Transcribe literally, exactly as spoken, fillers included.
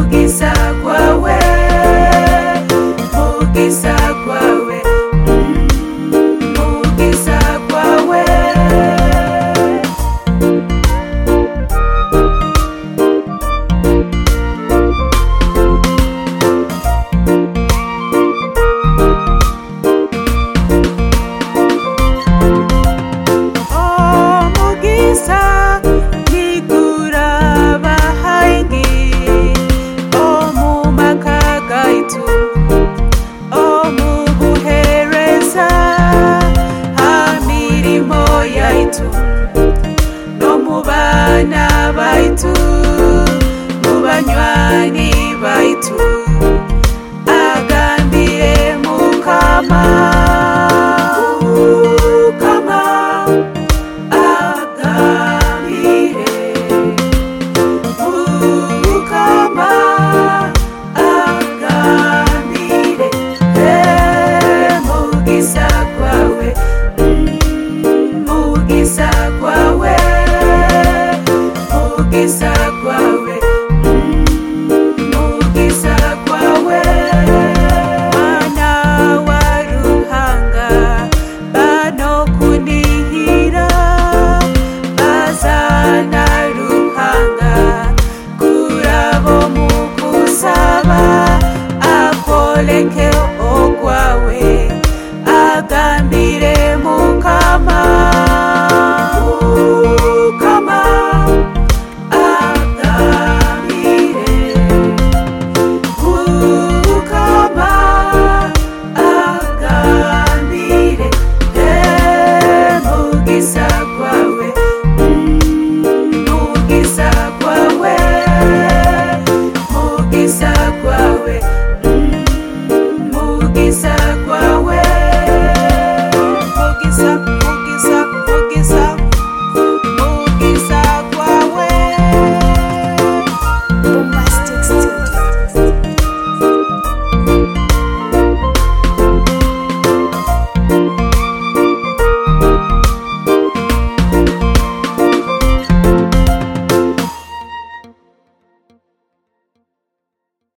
Mugisha kwawe, mugisha kwawe, mugisha kwawe. Oh mugisha nigura bahaingi, oh mu makaga itu, oh mu buhereza hamirimo yaitu, no mu bana baitu, mu banywani baitu, agambire mukama, mukama agambire, mukama agambire, eh, mugisha kwawe, mm, mugisha kwawe, mugisha kwawe, mm, mugisha kwawe. Mwana wa Ruhanga bano kunihira, bazana Ruhanga kurabo mukusaba akoleke